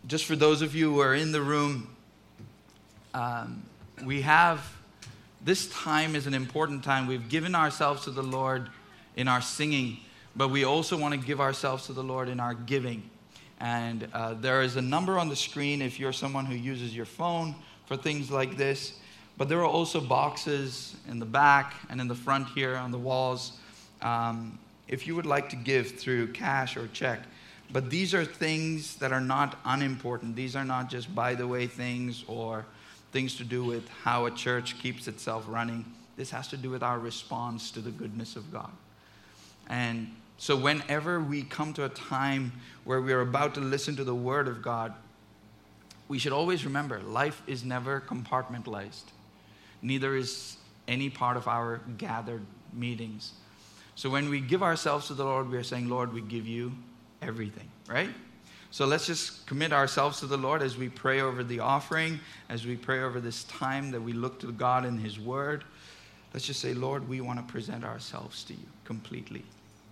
just for those of you who are in the room, we have, this time is an important time. We've given ourselves to the Lord in our singing, but we also want to give ourselves to the Lord in our giving. And there is a number on the screen if you're someone who uses your phone for things like this. But there are also boxes in the back and in the front here on the walls if you would like to give through cash or check. But these are things that are not unimportant. These are not just by-the-way things or things to do with how a church keeps itself running. This has to do with our response to the goodness of God. And so whenever we come to a time where we are about to listen to the Word of God, we should always remember life is never compartmentalized. Neither is any part of our gathered meetings. So when we give ourselves to the Lord, we are saying, Lord, we give you everything, right? So let's just commit ourselves to the Lord as we pray over the offering, as we pray over this time that we look to God in His Word. Let's just say, Lord, we want to present ourselves to you completely.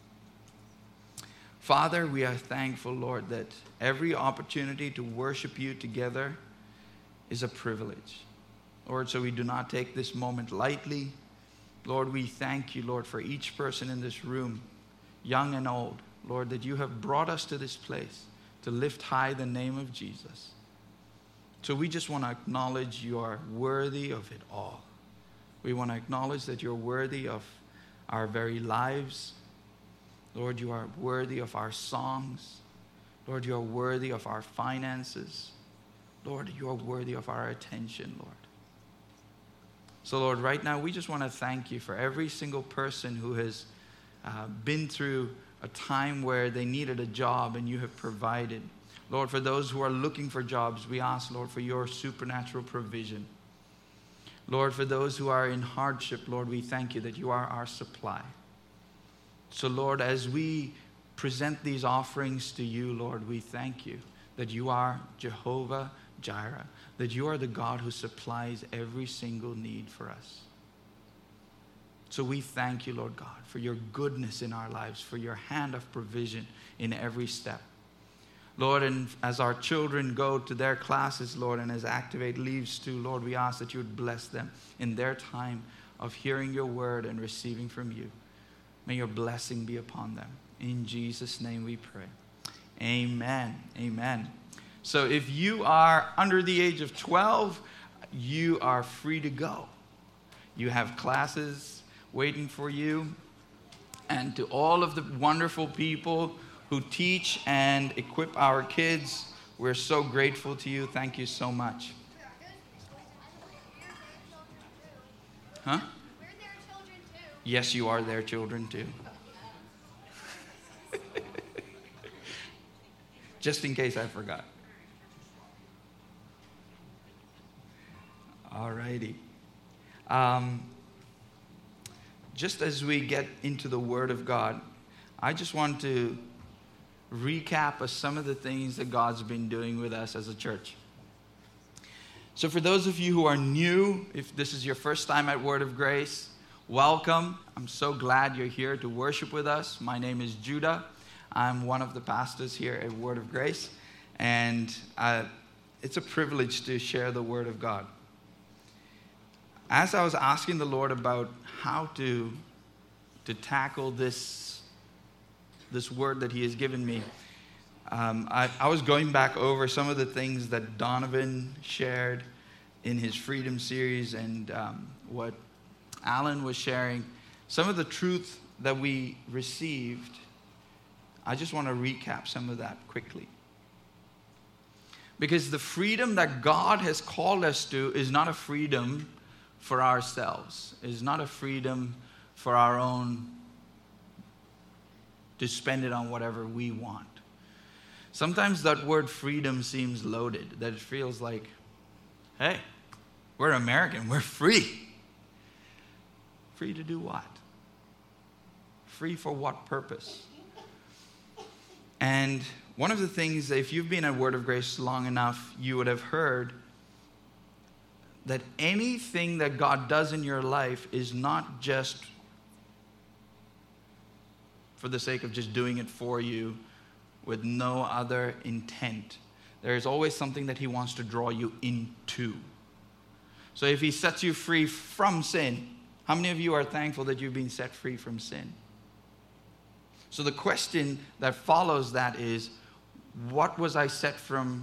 Father, we are thankful, Lord, that every opportunity to worship you together is a privilege. Lord, so we do not take this moment lightly. Lord, we thank you, Lord, for each person in this room, young and old, Lord, that you have brought us to this place to lift high the name of Jesus. So we just want to acknowledge you are worthy of it all. We want to acknowledge that you're worthy of our very lives. Lord, you are worthy of our songs. Lord, you are worthy of our finances. Lord, you are worthy of our attention, Lord. So, Lord, right now, we just want to thank you for every single person who has been through a time where they needed a job and you have provided. Lord, for those who are looking for jobs, we ask, Lord, for your supernatural provision. Lord, for those who are in hardship, Lord, we thank you that you are our supply. So, Lord, as we present these offerings to you, Lord, we thank you that you are Jehovah Jireh, that you are the God who supplies every single need for us. So we thank you, Lord God, for your goodness in our lives, for your hand of provision in every step. Lord, and as our children go to their classes, Lord, and as Activate leaves too, Lord, we ask that you would bless them in their time of hearing your word and receiving from you. May your blessing be upon them. In Jesus' name we pray. Amen. Amen. So if you are under the age of 12, you are free to go. You have classes waiting for you. And to all of the wonderful people who teach and equip our kids, we're so grateful to you. Thank you so much. Huh? We're their children too. Yes, you are their children too. Just in case I forgot. All righty. Just as we get into the Word of God, I just want to recap of some of the things that God's been doing with us as a church. So for those of you who are new, if this is your first time at Word of Grace, welcome. I'm so glad you're here to worship with us. My name is Judah. I'm one of the pastors here at Word of Grace, and it's a privilege to share the Word of God. As I was asking the Lord about how to tackle this word that He has given me, I was going back over some of the things that Donovan shared in his Freedom series and what Alan was sharing. Some of the truth that we received, I just want to recap some of that quickly. Because the freedom that God has called us to is not a freedom for ourselves. It is not a freedom for our own, to spend it on whatever we want. Sometimes that word freedom seems loaded, that it feels like, hey, we're American, we're free. Free to do what? Free for what purpose? And one of the things, if you've been at Word of Grace long enough, you would have heard that anything that God does in your life is not just for the sake of just doing it for you with no other intent. there is always something that he wants to draw you into. So if he sets you free from sin, how many of you are thankful that you've been set free from sin? So the question that follows that is, why was I set free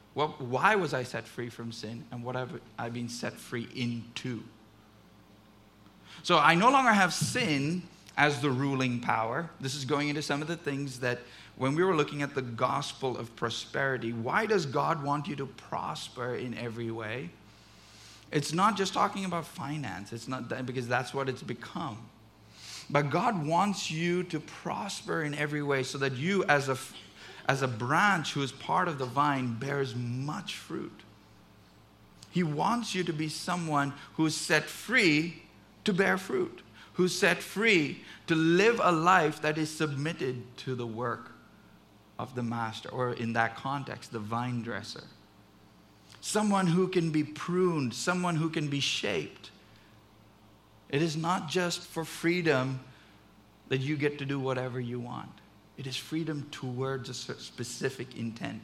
from sin, and what have I been set free into? So I no longer have sin as the ruling power. This is going into some of the things that when we were looking at the gospel of prosperity, why does God want you to prosper in every way? It's not just talking about finance. It's not that, because that's what it's become. But God wants you to prosper in every way so that you as a branch who is part of the vine bears much fruit. He wants you to be someone who's set free to bear fruit, who's set free to live a life that is submitted to the work of the master, or in that context, the vine dresser. Someone who can be pruned, someone who can be shaped. It is not just for freedom that you get to do whatever you want. It is freedom towards a specific intent.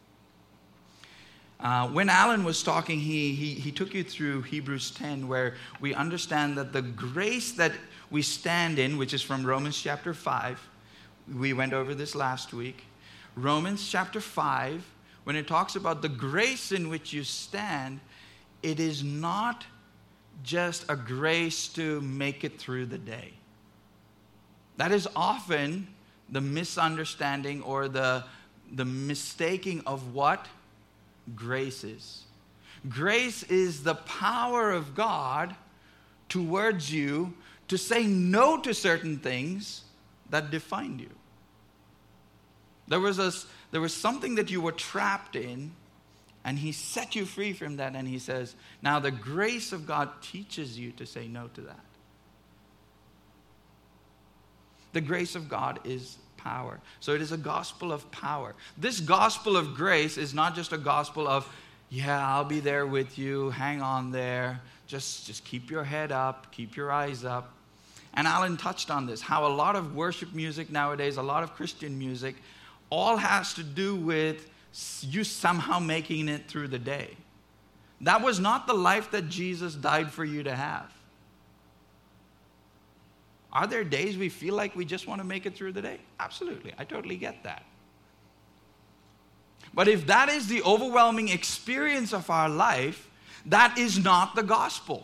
When Alan was talking, he took you through Hebrews 10, where we understand that the grace that we stand in, which is from Romans chapter 5, we went over this last week. Romans chapter 5, when it talks about the grace in which you stand, it is not just a grace to make it through the day. That is often the misunderstanding or the mistaking of what grace is. Grace is the power of God towards you to say no to certain things that defined you. There was something that you were trapped in, and he set you free from that, and he says, now the grace of God teaches you to say no to that. The grace of God is power. So it is a gospel of power. This gospel of grace is not just a gospel of, yeah, I'll be there with you, hang on there, just keep your head up, keep your eyes up. And Alan touched on this, how a lot of worship music nowadays, a lot of Christian music, all has to do with you somehow making it through the day. That was not the life that Jesus died for you to have. Are there days we feel like we just want to make it through the day? Absolutely. I totally get that. But if that is the overwhelming experience of our life, that is not the gospel.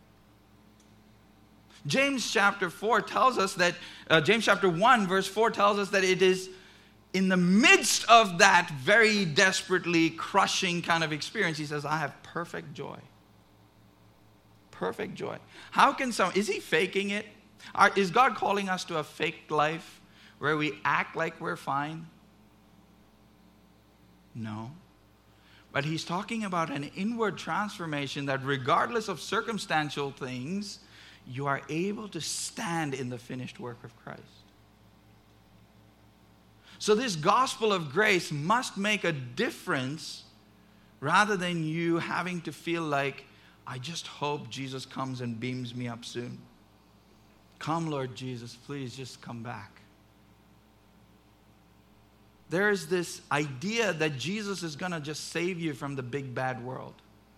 James chapter 4 tells us that, James chapter 1 verse 4 tells us that it is in the midst of that very desperately crushing kind of experience, he says, I have perfect joy. Perfect joy. How can is he faking it? Is God calling us to a fake life where we act like we're fine? No. But he's talking about an inward transformation that regardless of circumstantial things, you are able to stand in the finished work of Christ. So this gospel of grace must make a difference rather than you having to feel like, I just hope Jesus comes and beams me up soon. Come, Lord Jesus, please just come back. There is this idea that Jesus is going to just save you from the big bad world.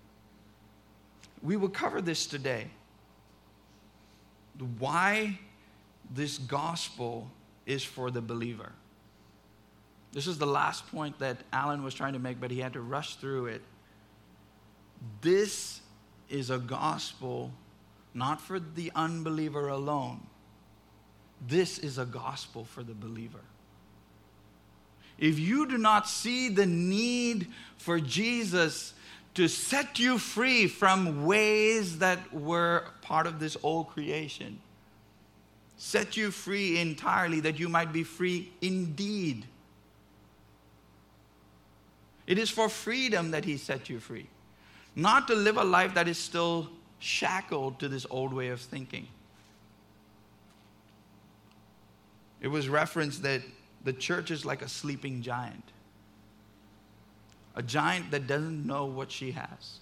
We will cover this today. Why this gospel is for the believer. This is the last point that Alan was trying to make, but he had to rush through it. This is a gospel not for the unbeliever alone. This is a gospel for the believer. If you do not see the need for Jesus to set you free from ways that were part of this old creation, set you free entirely that you might be free indeed. It is for freedom that he set you free, not to live a life that is still shackled to this old way of thinking. It was referenced that the church is like a sleeping giant. A giant that doesn't know what she has.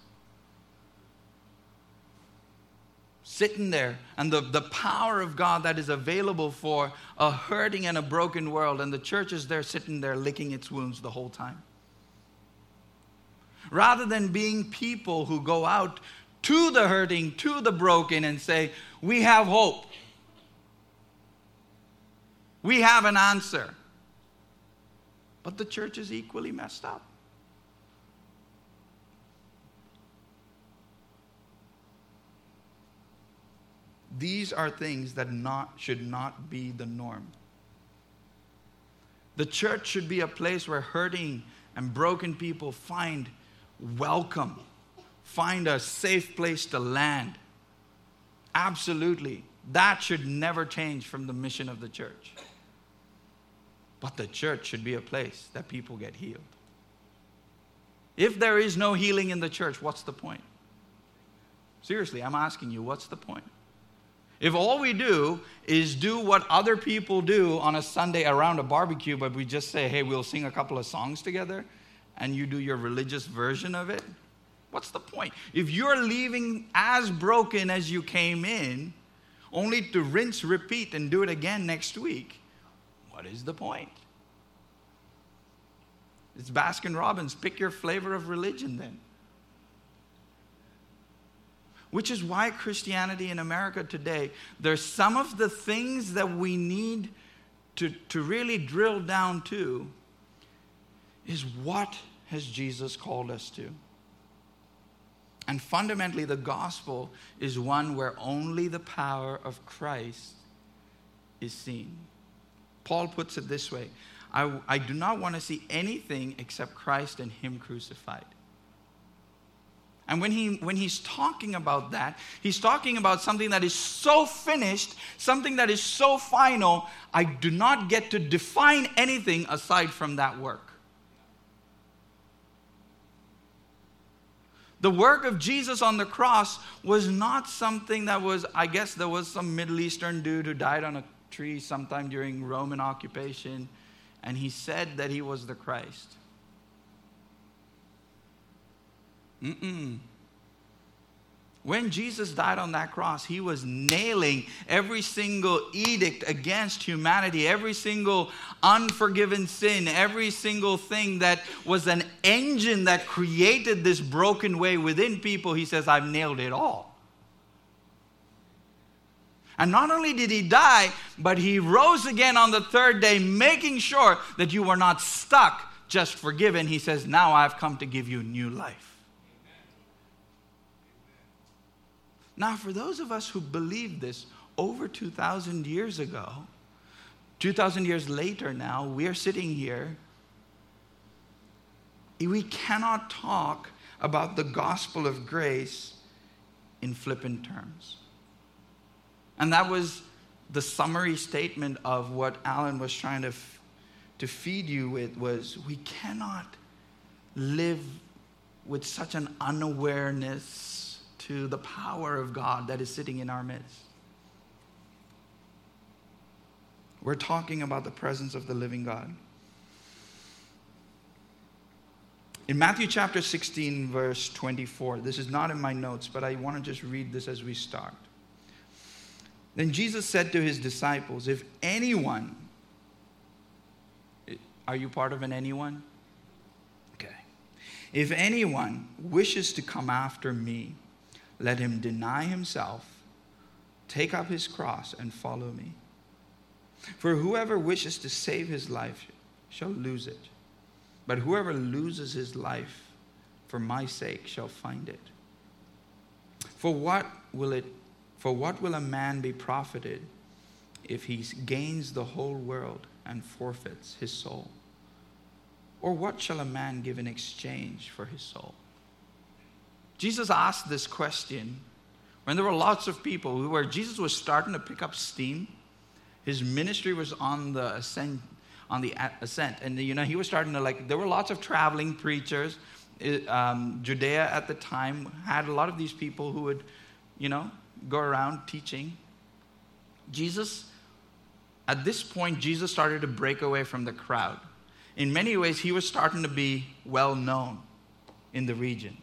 Sitting there, and the power of God that is available for a hurting and a broken world, and the church is there sitting there licking its wounds the whole time. rather than being people who go out to the hurting, to the broken, and say, we have hope. We have an answer. But the church is equally messed up. These are things that should not be the norm. The church should be a place where hurting and broken people find welcome, find a safe place to land. Absolutely. That should never change from the mission of the church. But the church should be a place that people get healed. If there is no healing in the church, what's the point? Seriously, I'm asking you, what's the point? If all we do is do what other people do on a Sunday around a barbecue, but we just say, hey, we'll sing a couple of songs together, and you do your religious version of it, what's the point? If you're leaving as broken as you came in, only to rinse, repeat, and do it again next week, what is the point? It's Baskin Robbins. Pick your flavor of religion then. Which is why Christianity in America today, there's some of the things that we need to really drill down to is what has Jesus called us to? And fundamentally, the gospel is one where only the power of Christ is seen. Paul puts it this way, I do not want to see anything except Christ and Him crucified. And when he's talking about that, he's talking about something that is so finished, something that is so final, I do not get to define anything aside from that work. The work of Jesus on the cross was not something that was, I guess there was some Middle Eastern dude who died on a tree sometime during Roman occupation, and he said that he was the Christ. When Jesus died on that cross, He was nailing every single edict against humanity, every single unforgiven sin, every single thing that was an engine that created this broken way within people. He says, I've nailed it all. And not only did He die, but He rose again on the third day, making sure that you were not stuck, just forgiven. He says, now I've come to give you new life. Now, for those of us who believe this over 2,000 years ago, 2,000 years later now, we are sitting here. We cannot talk about the gospel of grace in flippant terms. And that was the summary statement of what Alan was trying to feed you with, was we cannot live with such an unawareness to the power of God that is sitting in our midst. We're talking about the presence of the living God. In Matthew chapter 16, verse 24, this is not in my notes, but I want to just read this as we start. Then Jesus said to His disciples, if anyone, are you part of an anyone? Okay. If anyone wishes to come after me, let him deny himself, take up his cross, and follow me. For whoever wishes to save his life shall lose it. But whoever loses his life for my sake shall find it. For what will a man be profited if he gains the whole world and forfeits his soul? Or what shall a man give in exchange for his soul? Jesus asked this question when there were lots of people where Jesus was starting to pick up steam. His ministry was on the ascent. And he was starting to, there were lots of traveling preachers. Judea at the time had a lot of these people who would, go around teaching. At this point, Jesus started to break away from the crowd. In many ways, He was starting to be well known in the region.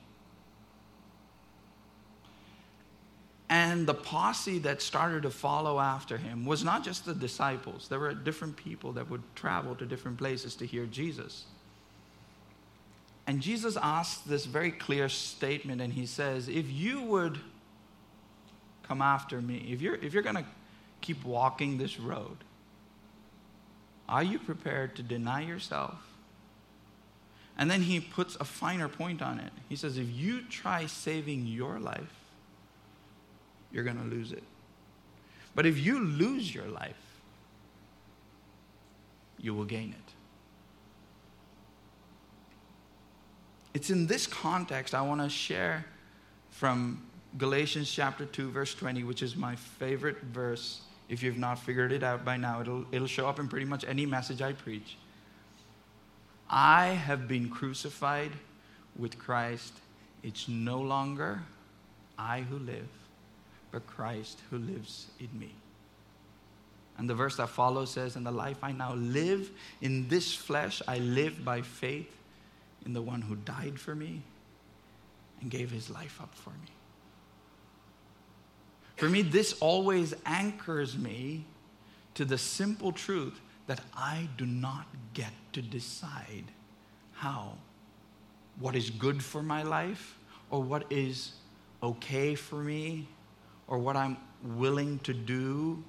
And the posse that started to follow after Him was not just the disciples. There were different people that would travel to different places to hear Jesus. And Jesus asks this very clear statement, and he says, if you would come after me, if you're going to keep walking this road, are you prepared to deny yourself? And then he puts a finer point on it. He says, if you try saving your life, you're going to lose it. But if you lose your life, you will gain it. It's in this context I want to share from Galatians chapter 2, verse 20, which is my favorite verse. If you've not figured it out by now, it'll show up in pretty much any message I preach. I have been crucified with Christ. It's no longer I who live, but Christ who lives in me. And the verse that follows says, "In the life I now live in this flesh, I live by faith in the one who died for me and gave his life up for me." For me, this always anchors me to the simple truth that I do not get to decide what is good for my life, or what is okay for me, or what I'm willing to do.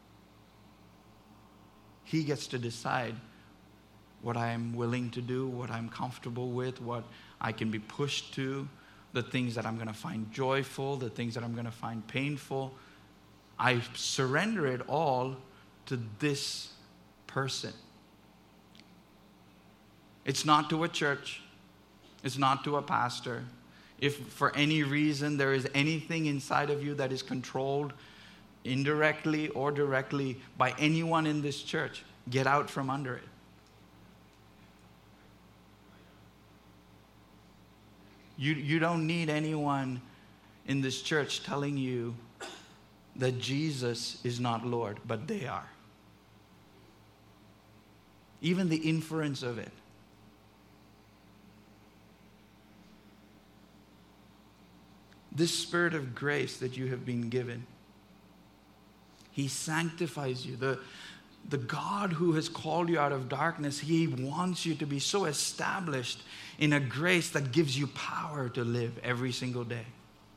He gets to decide what I am willing to do, what I'm comfortable with, what I can be pushed to, the things that I'm going to find joyful, the things that I'm going to find painful. I surrender it all to this person. It's not to a church. It's not to a pastor. If for any reason there is anything inside of you that is controlled indirectly or directly by anyone in this church, get out from under it. You don't need anyone in this church telling you that Jesus is not Lord, but they are. Even the inference of it. This spirit of grace that you have been given, He sanctifies you. The God who has called you out of darkness, He wants you to be so established in a grace that gives you power to live every single day.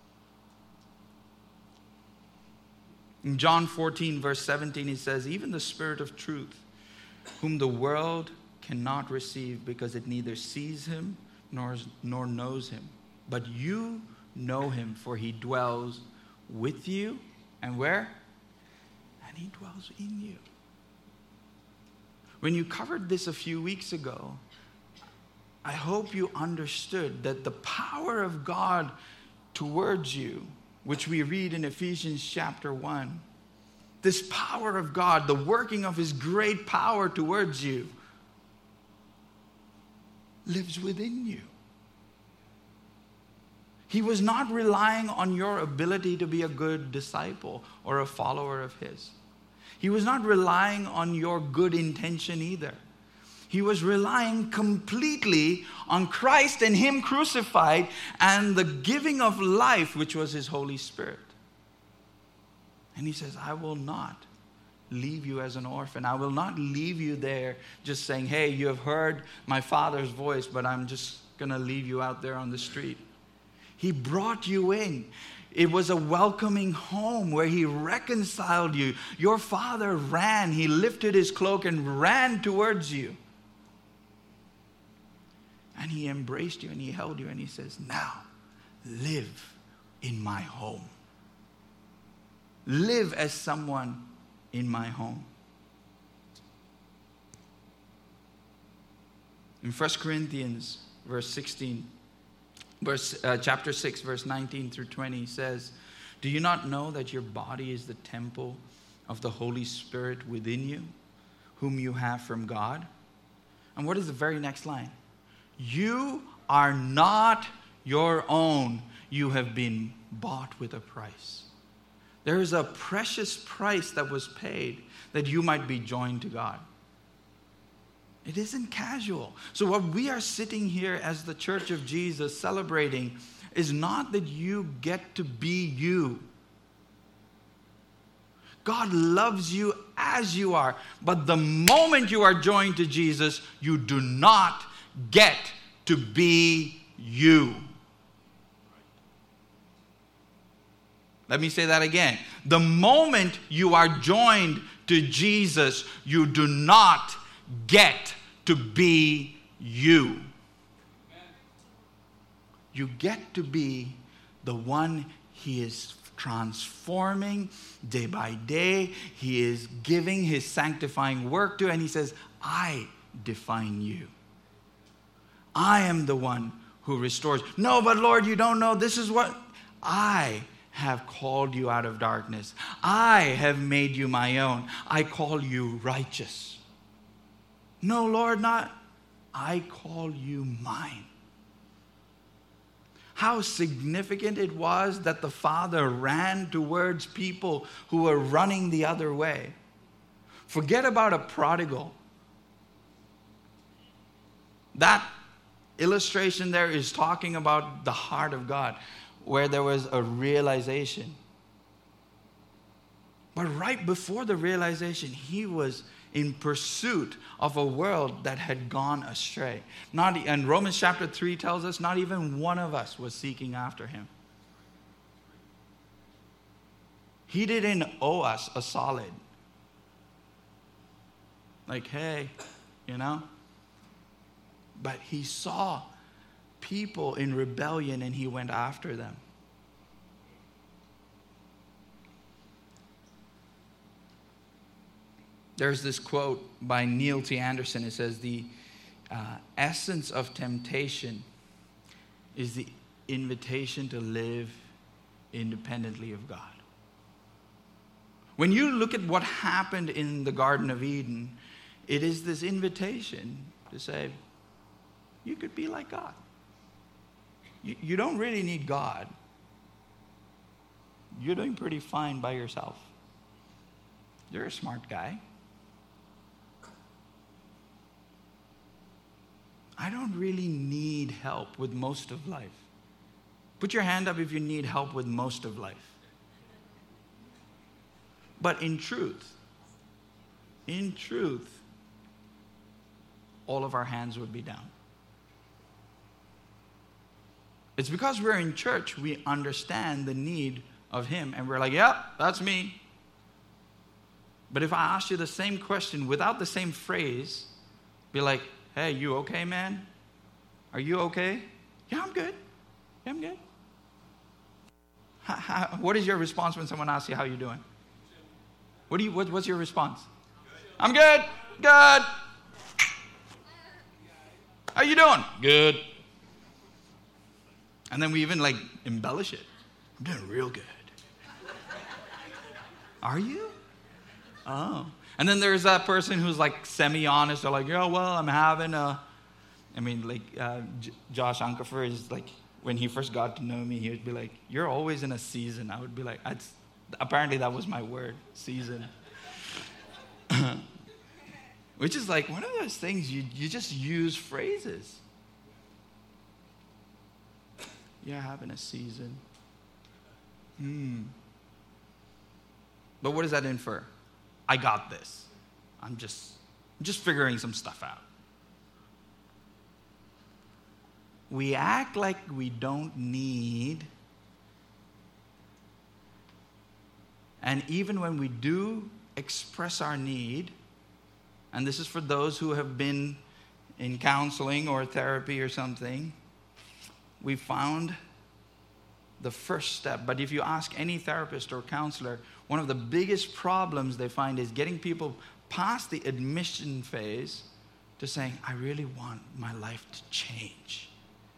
In John 14, verse 17, He says, "Even the Spirit of truth, whom the world cannot receive, because it neither sees Him nor knows Him. But you know Him, for He dwells with you." And where? And He dwells in you. When you covered this a few weeks ago, I hope you understood that the power of God towards you, which we read in Ephesians chapter 1, this power of God, the working of His great power towards you, lives within you. He was not relying on your ability to be a good disciple or a follower of His. He was not relying on your good intention either. He was relying completely on Christ and Him crucified and the giving of life, which was His Holy Spirit. And He says, "I will not leave you as an orphan. I will not leave you there just saying, 'Hey, you have heard my Father's voice, but I'm just going to leave you out there on the street.'" He brought you in. It was a welcoming home where He reconciled you. Your father ran. He lifted his cloak and ran towards you. And He embraced you and He held you and He says, "Now live in my home. Live as someone in my home." In 1 Corinthians chapter 6, verse 19 through 20 says, "Do you not know that your body is the temple of the Holy Spirit within you, whom you have from God?" And what is the very next line? "You are not your own. You have been bought with a price." There is a precious price that was paid that you might be joined to God. It isn't casual. So what we are sitting here as the Church of Jesus celebrating is not that you get to be you. God loves you as you are. But the moment you are joined to Jesus, you do not get to be you. Let me say that again. The moment you are joined to Jesus, you do not get to be you. You get to be the one He is transforming day by day. He is giving His sanctifying work to, and He says, I define you. I am the one who restores. No, but Lord, you don't know. This is what I have called you out of darkness. I have made you my own. I call you righteous. No, Lord, not. I call you mine. How significant it was that the Father ran towards people who were running the other way. Forget about a prodigal. That illustration there is talking about the heart of God, where there was a realization. But right before the realization, He was in pursuit of a world that had gone astray. And Romans chapter 3 tells us not even one of us was seeking after Him. He didn't owe us a solid. Like, hey, But He saw people in rebellion and He went after them. There's this quote by Neil T. Anderson. It says, the essence of temptation is the invitation to live independently of God. When you look at what happened in the Garden of Eden, it is this invitation to say, you could be like God. You don't really need God. You're doing pretty fine by yourself. You're a smart guy. I don't really need help with most of life. Put your hand up if you need help with most of life. But in truth, all of our hands would be down. It's because we're in church, we understand the need of Him. And we're like, yep, that's me. But if I ask you the same question without the same phrase, be like, hey, you okay, man? Are you okay? Yeah, I'm good. Yeah, I'm good. What is your response when someone asks you how you're doing? What's your response? I'm good. Good. How you doing? Good. And then we even embellish it. I'm doing real good. Are you? Oh. And then there's that person who's semi-honest. They're like, yeah, well, I'm having Josh Unkefer is when he first got to know me, he would be like, you're always in a season. I would be like, apparently that was my word, season. Which is one of those things you just use phrases. You're having a season. But what does that infer? I got this. I'm just figuring some stuff out. We act like we don't need, and even when we do express our need, and this is for those who have been in counseling or therapy or something, we found the first step. But if you ask any therapist or counselor, one of the biggest problems they find is getting people past the admission phase to saying, I really want my life to change.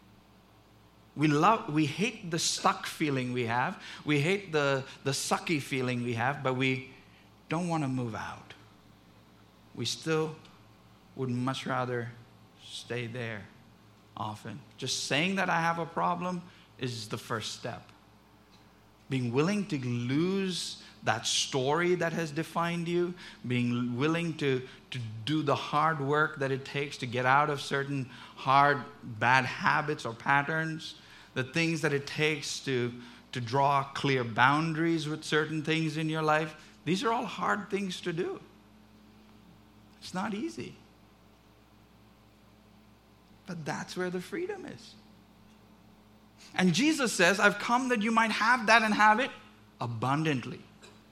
We hate the stuck feeling we have. We hate the sucky feeling we have, but we don't want to move out. We still would much rather stay there often. Just saying that I have a problem is the first step. Being willing to lose that story that has defined you, being willing to do the hard work that it takes to get out of certain hard, bad habits or patterns, the things that it takes to draw clear boundaries with certain things in your life. These are all hard things to do. It's not easy. But that's where the freedom is. And Jesus says, I've come that you might have that and have it abundantly.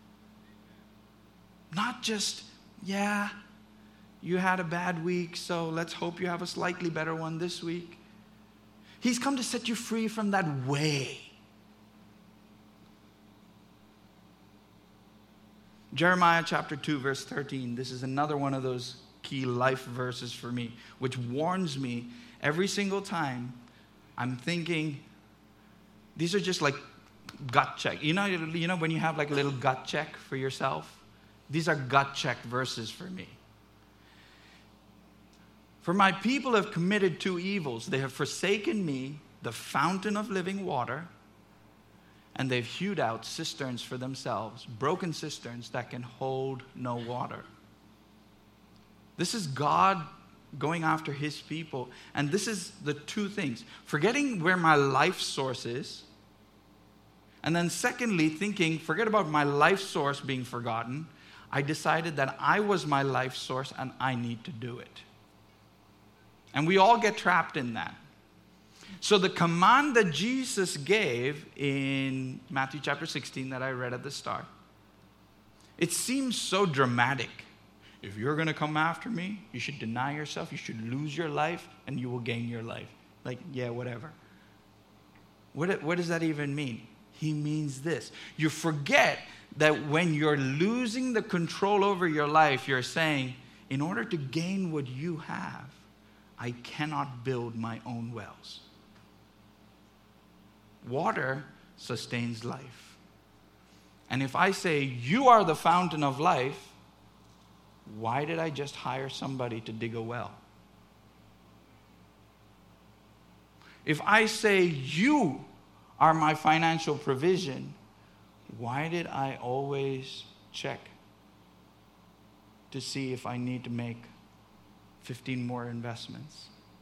Not just, yeah, you had a bad week, so let's hope you have a slightly better one this week. He's come to set you free from that way. Jeremiah chapter 2, verse 13. This is another one of those key life verses for me, which warns me every single time I'm thinking, these are just like gut check. You know when you have like a little gut check for yourself? These are gut check verses for me. For my people have committed two evils. They have forsaken me, the fountain of living water, and they've hewed out cisterns for themselves, broken cisterns that can hold no water. This is God going after his people. And this is the two things. Forgetting where my life source is. And then secondly, thinking, forget about my life source being forgotten. I decided that I was my life source and I need to do it. And we all get trapped in that. So the command that Jesus gave in Matthew chapter 16 that I read at the start, it seems so dramatic. If you're going to come after me, you should deny yourself, you should lose your life, and you will gain your life. Like, yeah, whatever. What does that even mean? He means this. You forget that when you're losing the control over your life, you're saying, in order to gain what you have, I cannot build my own wells. Water sustains life. And if I say, you are the fountain of life, why did I just hire somebody to dig a well? If I say, you are my financial provision, why did I always check to see if I need to make 15 more investments?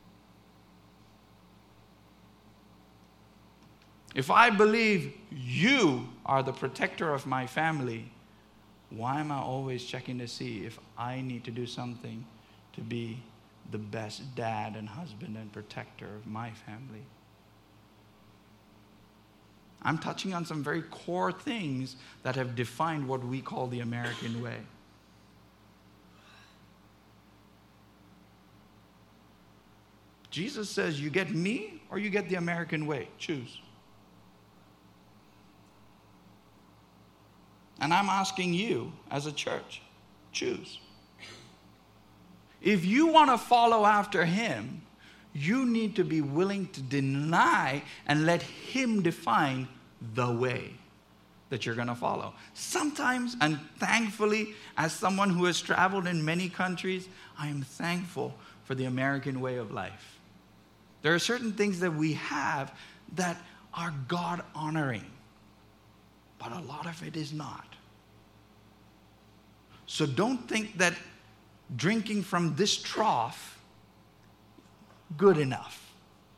If I believe you are the protector of my family, why am I always checking to see if I need to do something to be the best dad and husband and protector of my family? I'm touching on some very core things that have defined what we call the American way. Jesus says, you get me or you get the American way. Choose. And I'm asking you as a church, choose. If you want to follow after him, you need to be willing to deny and let him define the way that you're going to follow. Sometimes, and thankfully, as someone who has traveled in many countries, I am thankful for the American way of life. There are certain things that we have that are God-honoring, but a lot of it is not. So don't think that drinking from this trough good enough.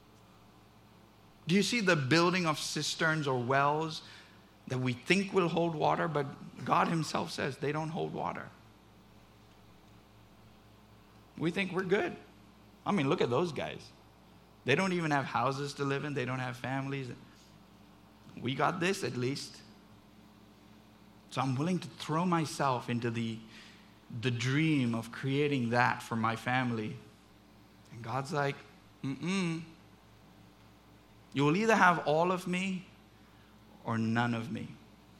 Do you see the building of cisterns or wells that we think will hold water, but God himself says they don't hold water? We think we're good. I mean, look at those guys. They don't even have houses to live in. They don't have families. We got this at least. So I'm willing to throw myself into the dream of creating that for my family. And God's like, you will either have all of me or none of me.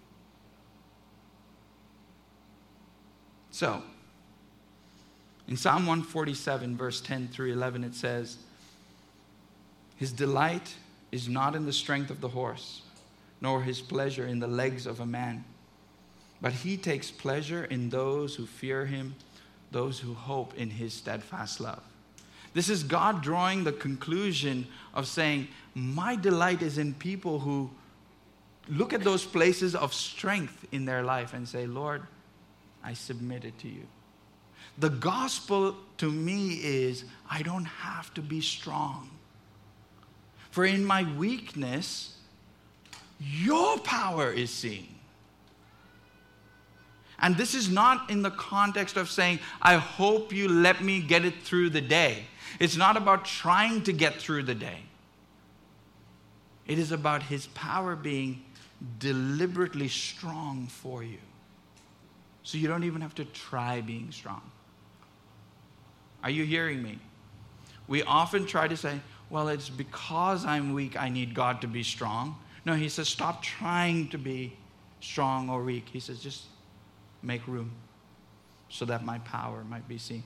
So, in Psalm 147, verse 10 through 11, it says, his delight is not in the strength of the horse, nor his pleasure in the legs of a man. But he takes pleasure in those who fear him, those who hope in his steadfast love. This is God drawing the conclusion of saying, my delight is in people who look at those places of strength in their life and say, Lord, I submit it to you. The gospel to me is, I don't have to be strong. For in my weakness, your power is seen. And this is not in the context of saying, I hope you let me get it through the day. It's not about trying to get through the day. It is about His power being deliberately strong for you. So you don't even have to try being strong. Are you hearing me? We often try to say, well, it's because I'm weak, I need God to be strong. No, He says, stop trying to be strong or weak. He says, just make room so that my power might be seen.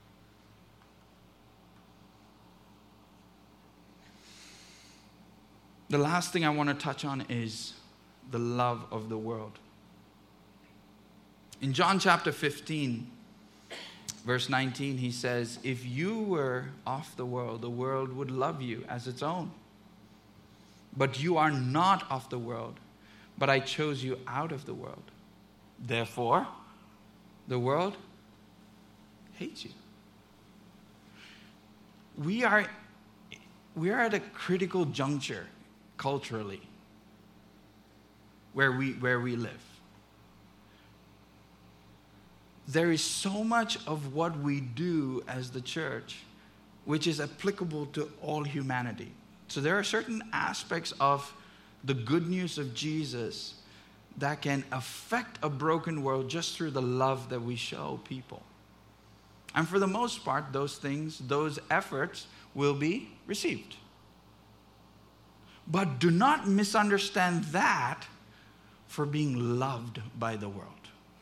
The last thing I want to touch on is the love of the world. In John chapter 15, verse 19, He says, if you were of the world would love you as its own. But you are not of the world, but I chose you out of the world. Therefore, the world hates you. We are at a critical juncture culturally where we live. There is so much of what we do as the church which is applicable to all humanity. So there are certain aspects of the good news of Jesus that can affect a broken world just through the love that we show people. And for the most part, those things, those efforts will be received. But do not misunderstand that for being loved by the world.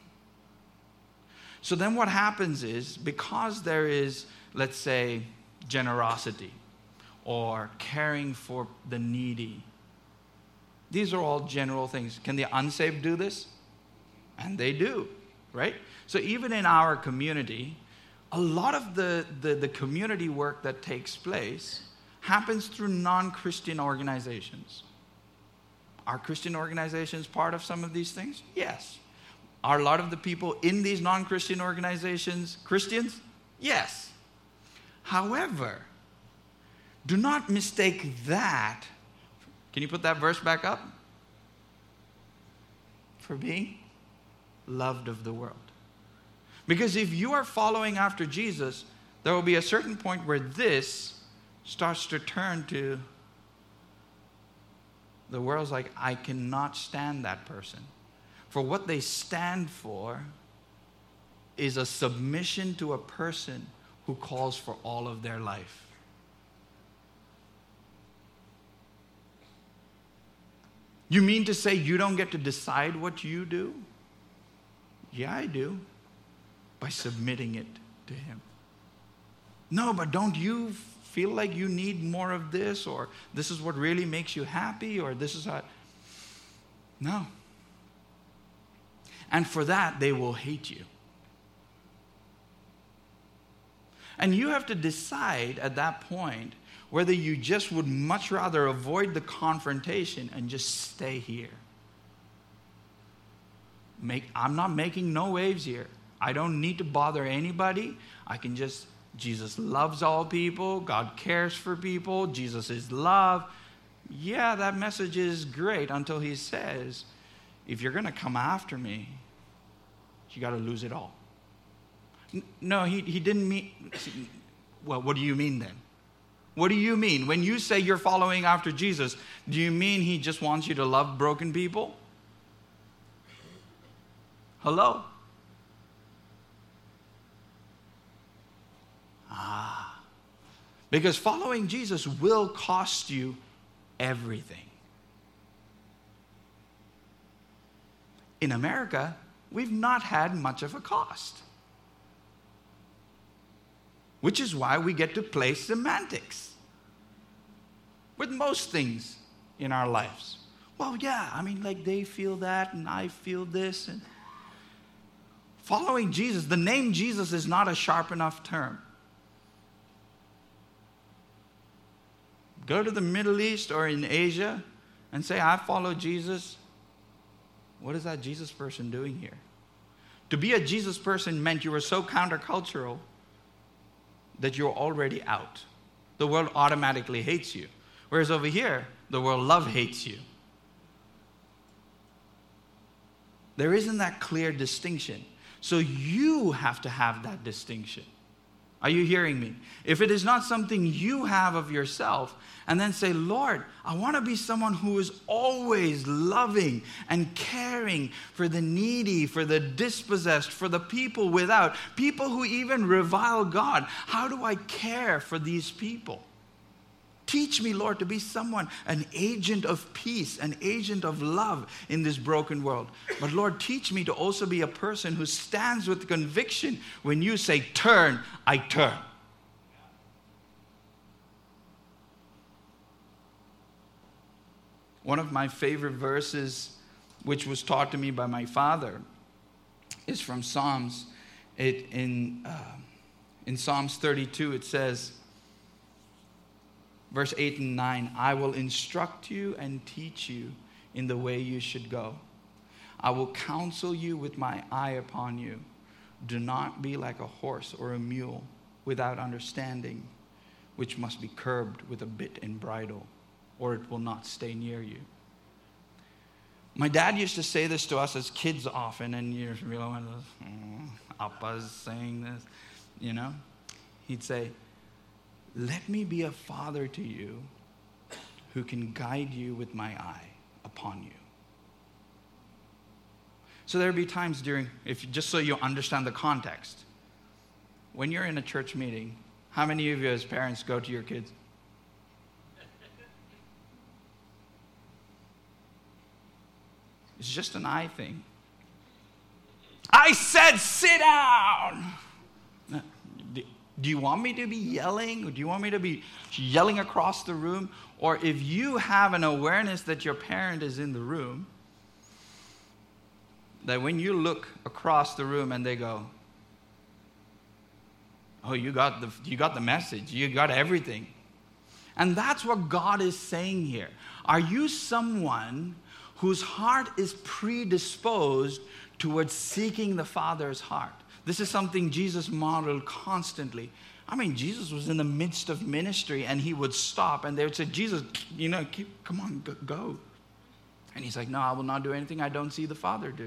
So then what happens is, because there is, let's say, generosity or caring for the needy, these are all general things. Can the unsaved do this? And they do, right? So even in our community, a lot of the community work that takes place happens through non-Christian organizations. Are Christian organizations part of some of these things? Yes. Are a lot of the people in these non-Christian organizations Christians? Yes. However, do not mistake that. Can you put that verse back up? For being loved of the world. Because if you are following after Jesus, there will be a certain point where this starts to turn to the world's like, I cannot stand that person. For what they stand for is a submission to a person who calls for all of their life. You mean to say you don't get to decide what you do? Yeah, I do. By submitting it to Him. No, but don't you feel like you need more of this, or this is what really makes you happy, or this is how... No. And for that, they will hate you. And you have to decide at that point whether you just would much rather avoid the confrontation and just stay here. I'm not making no waves here. I don't need to bother anybody. I can just, Jesus loves all people. God cares for people. Jesus is love. Yeah, that message is great until He says, if you're going to come after me, you got to lose it all. No, he didn't mean... Well, what do you mean then? What do you mean? When you say you're following after Jesus, do you mean He just wants you to love broken people? Hello? Because following Jesus will cost you everything. In America, we've not had much of a cost. Which is why we get to play semantics with most things in our lives. Well, yeah, I mean, like they feel that and I feel this. And following Jesus, the name Jesus is not a sharp enough term. Go to the Middle East or in Asia and say, I follow Jesus. What is that Jesus person doing here? To be a Jesus person meant you were so countercultural that you're already out. The world automatically hates you. Whereas over here, the world love hates you. There isn't that clear distinction. So you have to have that distinction. Are you hearing me? If it is not something you have of yourself, and then say, Lord, I want to be someone who is always loving and caring for the needy, for the dispossessed, for the people without, people who even revile God. How do I care for these people? Teach me, Lord, to be someone, an agent of peace, an agent of love in this broken world. But Lord, teach me to also be a person who stands with conviction when you say, turn, I turn. One of my favorite verses, which was taught to me by my father, is from Psalms. In Psalms 32, it says, verse 8 and 9, I will instruct you and teach you in the way you should go. I will counsel you with my eye upon you. Do not be like a horse or a mule without understanding, which must be curbed with a bit and bridle, or it will not stay near you. My dad used to say this to us as kids often, and you realize, Appa's saying this, you know. He'd say, let me be a father to you who can guide you with my eye upon you. So there'll be times just so you understand the context, when you're in a church meeting, how many of you as parents go to your kids? It's just an eye thing. I said sit down. Do you want me to be yelling? Do you want me to be yelling across the room? Or if you have an awareness that your parent is in the room, that when you look across the room and they go, oh, you got the message. You got everything. And that's what God is saying here. Are you someone whose heart is predisposed towards seeking the Father's heart? This is something Jesus modeled constantly. I mean, Jesus was in the midst of ministry and he would stop and they would say, Jesus, come on, go. And he's like, no, I will not do anything I don't see the Father do.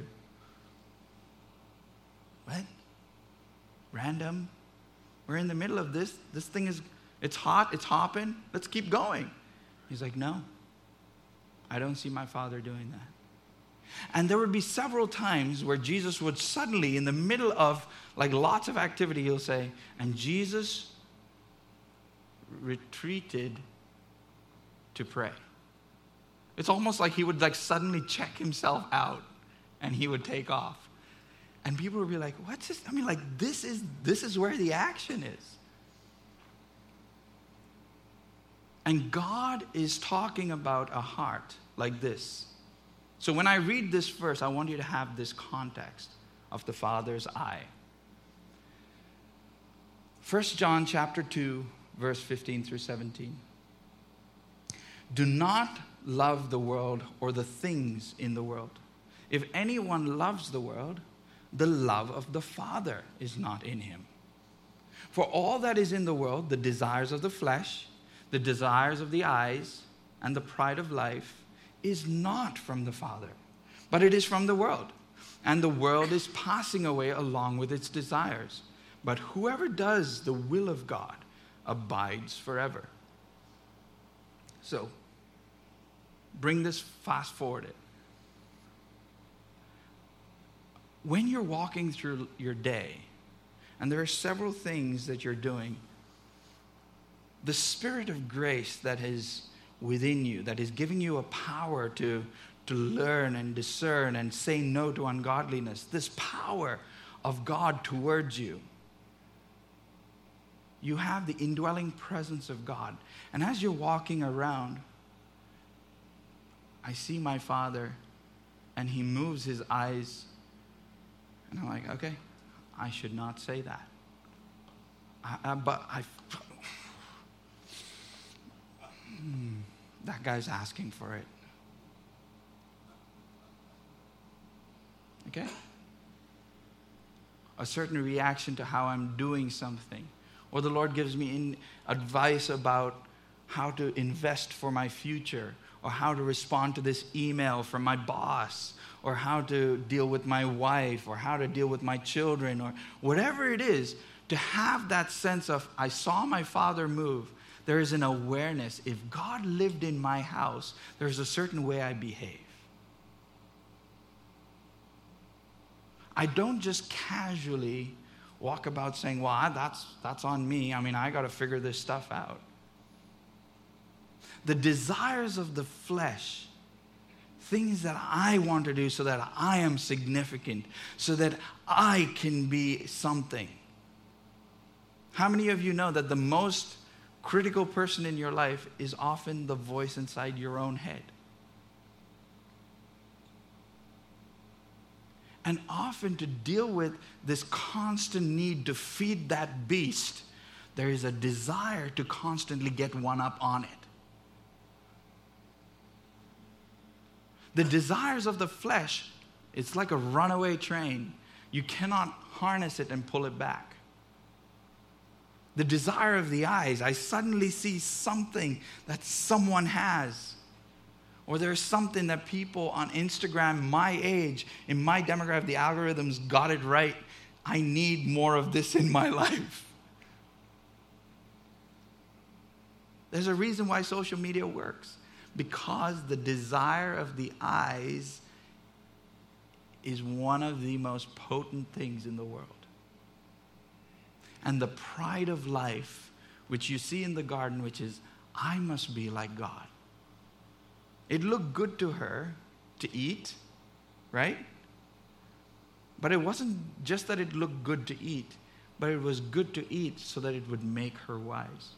What? Random? We're in the middle of this. This thing it's hot, it's hopping. Let's keep going. He's like, no, I don't see my Father doing that. And there would be several times where Jesus would suddenly, in the middle of lots of activity, he'll say, and Jesus retreated to pray. It's almost like he would suddenly check himself out and he would take off. And people would be like, what's this? I mean, this is where the action is. And God is talking about a heart like this. So when I read this verse, I want you to have this context of the Father's eye. 1 John chapter 2, verse 15 through 17. Do not love the world or the things in the world. If anyone loves the world, the love of the Father is not in him. For all that is in the world, the desires of the flesh, the desires of the eyes, and the pride of life, is not from the Father, but it is from the world. And the world is passing away along with its desires. But whoever does the will of God abides forever. So, bring this fast forward. When you're walking through your day, and there are several things that you're doing, the Spirit of grace that is within you, that is giving you a power to learn and discern and say no to ungodliness, this power of God towards you, you have the indwelling presence of God. And as you're walking around, I see my Father, and he moves his eyes, and I'm like, okay, I should not say that. That guy's asking for it. Okay? A certain reaction to how I'm doing something. Or the Lord gives me advice about how to invest for my future, or how to respond to this email from my boss, or how to deal with my wife, or how to deal with my children, or whatever it is, to have that sense of, I saw my Father move. There is an awareness. If God lived in my house, there's a certain way I behave. I don't just casually walk about saying, well, that's on me. I mean, I got to figure this stuff out. The desires of the flesh, things that I want to do so that I am significant, so that I can be something. How many of you know that the most critical person in your life is often the voice inside your own head? And often to deal with this constant need to feed that beast, there is a desire to constantly get one up on it. The desires of the flesh, it's like a runaway train. You cannot harness it and pull it back. The desire of the eyes, I suddenly see something that someone has. Or there's something that people on Instagram, my age, in my demographic, the algorithms got it right. I need more of this in my life. There's a reason why social media works. Because the desire of the eyes is one of the most potent things in the world. And the pride of life, which you see in the garden, which is, I must be like God. It looked good to her to eat, right? But it wasn't just that it looked good to eat, but it was good to eat so that it would make her wise.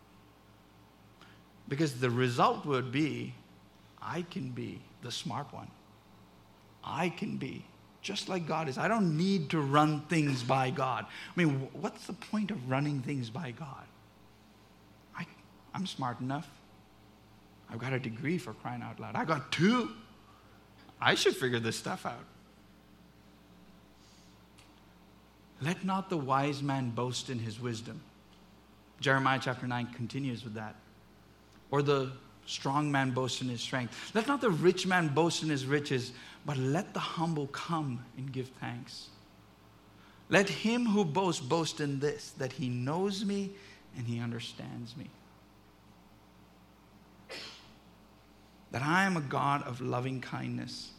Because the result would be, I can be the smart one. I can be just like God is. I don't need to run things by God. I mean, what's the point of running things by God? I'm smart enough. I've got a degree, for crying out loud. I got 2. I should figure this stuff out. Let not the wise man boast in his wisdom. Jeremiah chapter 9 continues with that. Or the strong man boast in his strength. Let not the rich man boast in his riches, but let the humble come and give thanks. Let him who boasts boast in this, that he knows me and he understands me. That I am a God of loving kindness.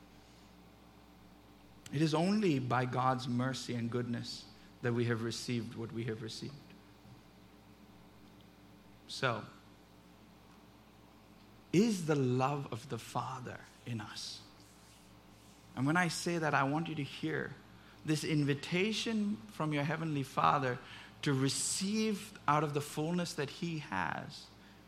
It is only by God's mercy and goodness that we have received what we have received. So, is the love of the Father in us? And when I say that, I want you to hear this invitation from your Heavenly Father to receive out of the fullness that He has.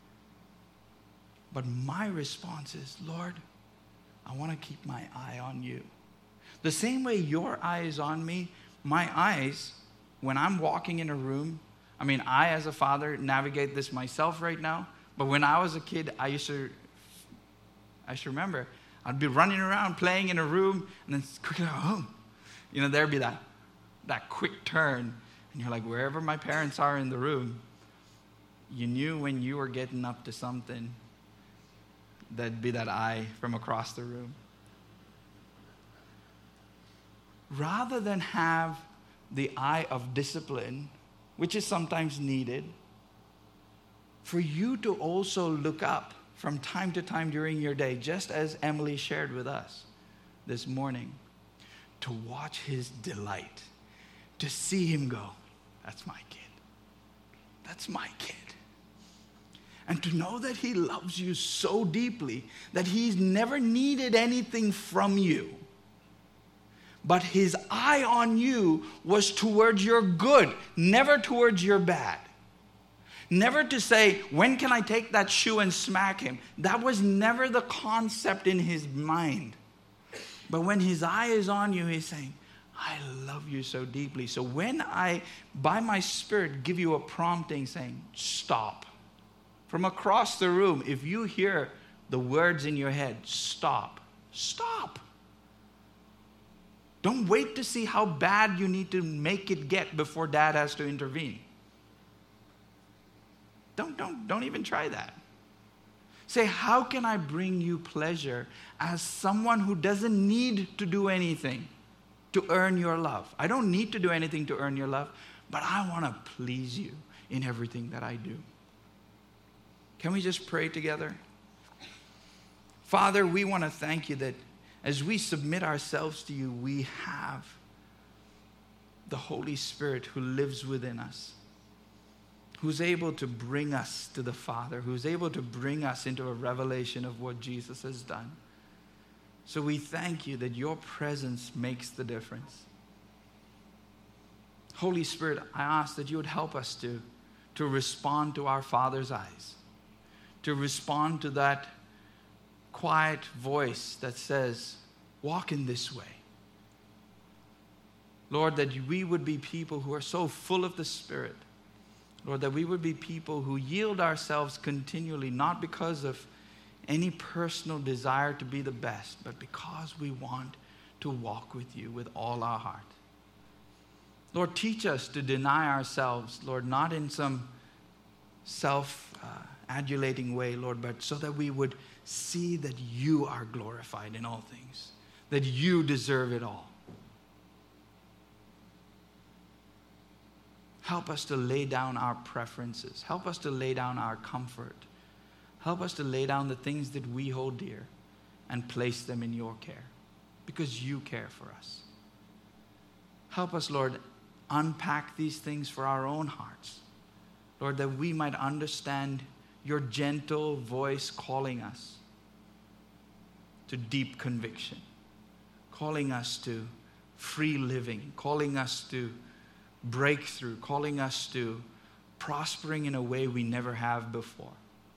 But my response is, Lord, I want to keep my eye on you. The same way your eye is on me, my eyes, when I'm walking in a room, I mean, I as a father navigate this myself right now, but when I was a kid, I used to remember, I'd be running around playing in a room, and then quickly, there'd be that quick turn, and you're like, wherever my parents are in the room, you knew when you were getting up to something, that'd be that eye from across the room. Rather than have the eye of discipline, which is sometimes needed, for you to also look up from time to time during your day, just as Emily shared with us this morning, to watch his delight, to see him go, that's my kid. That's my kid. And to know that he loves you so deeply that he's never needed anything from you. But his eye on you was towards your good, never towards your bad. Never to say, when can I take that shoe and smack him? That was never the concept in his mind. But when his eye is on you, he's saying, I love you so deeply. So when I, by my Spirit, give you a prompting saying, stop. From across the room, if you hear the words in your head, stop. Stop. Don't wait to see how bad you need to make it get before Dad has to intervene. Don't even try that. Say, how can I bring you pleasure as someone who doesn't need to do anything to earn your love? I don't need to do anything to earn your love, but I want to please you in everything that I do. Can we just pray together? Father, we want to thank you that as we submit ourselves to you, we have the Holy Spirit who lives within us, who's able to bring us to the Father, who's able to bring us into a revelation of what Jesus has done. So we thank you that your presence makes the difference. Holy Spirit, I ask that you would help us to respond to our Father's eyes, to respond to that quiet voice that says, walk in this way. Lord, that we would be people who are so full of the Spirit. Lord, that we would be people who yield ourselves continually, not because of any personal desire to be the best, but because we want to walk with you with all our heart. Lord, teach us to deny ourselves, Lord, not in some self-adulating way, Lord, but so that we would see that you are glorified in all things, that you deserve it all. Help us to lay down our preferences. Help us to lay down our comfort. Help us to lay down the things that we hold dear and place them in your care, because you care for us. Help us, Lord, unpack these things for our own hearts. Lord, that we might understand your gentle voice calling us to deep conviction, calling us to free living, calling us to breakthrough, calling us to prospering in a way we never have before.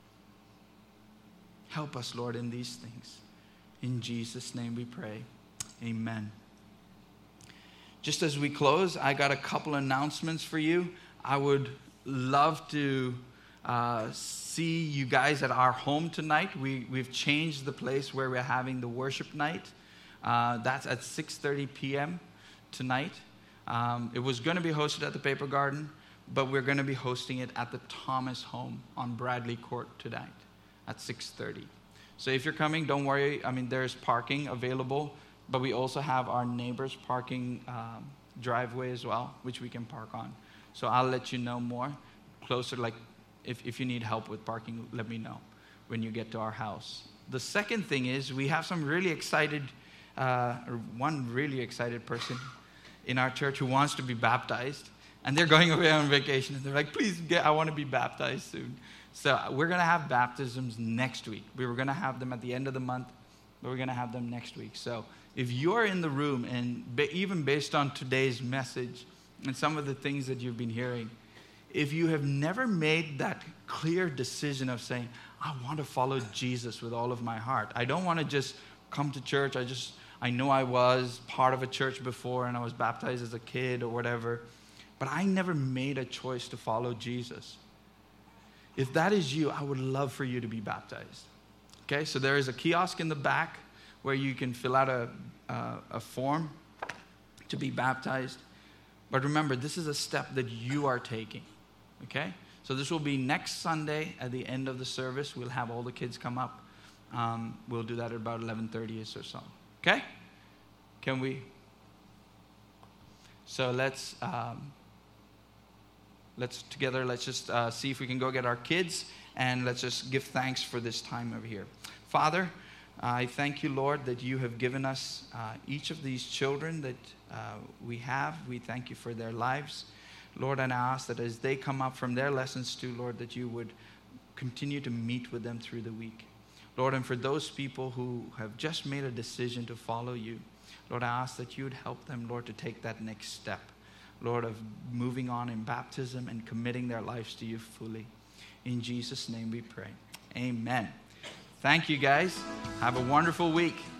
Help us, Lord, in these things. In Jesus' name we pray. Amen. Just as we close, I got a couple announcements for you. I would love to see you guys at our home tonight. We've changed the place where we're having the worship night. That's at 6:30 p.m. tonight. It was going to be hosted at the Paper Garden, but we're going to be hosting it at the Thomas home on Bradley Court tonight at 6:30. So if you're coming, don't worry. I mean, there's parking available, but we also have our neighbor's parking driveway as well, which we can park on. So I'll let you know more closer. Like if you need help with parking, let me know when you get to our house. The second thing is we have some really excited, one really excited person in our church who wants to be baptized, and they're going away on vacation, and they're like, please, I want to be baptized soon. So we're going to have baptisms next week. We were going to have them at the end of the month, but we're going to have them next week. So if you're in the room, and even based on today's message and some of the things that you've been hearing, if you have never made that clear decision of saying, I want to follow Jesus with all of my heart. I don't want to just come to church. I know I was part of a church before and I was baptized as a kid or whatever, but I never made a choice to follow Jesus. If that is you, I would love for you to be baptized. Okay, so there is a kiosk in the back where you can fill out a form to be baptized. But remember, this is a step that you are taking. Okay, so this will be next Sunday at the end of the service. We'll have all the kids come up. We'll do that at about 11:30ish or so. Okay? Can we? So let's just see if we can go get our kids, and let's just give thanks for this time over here. Father, I thank you, Lord, that you have given us each of these children that we have. We thank you for their lives. Lord, and I ask that as they come up from their lessons too, Lord, that you would continue to meet with them through the week. Lord, and for those people who have just made a decision to follow you, Lord, I ask that you would help them, Lord, to take that next step, Lord, of moving on in baptism and committing their lives to you fully. In Jesus' name we pray. Amen. Thank you, guys. Have a wonderful week.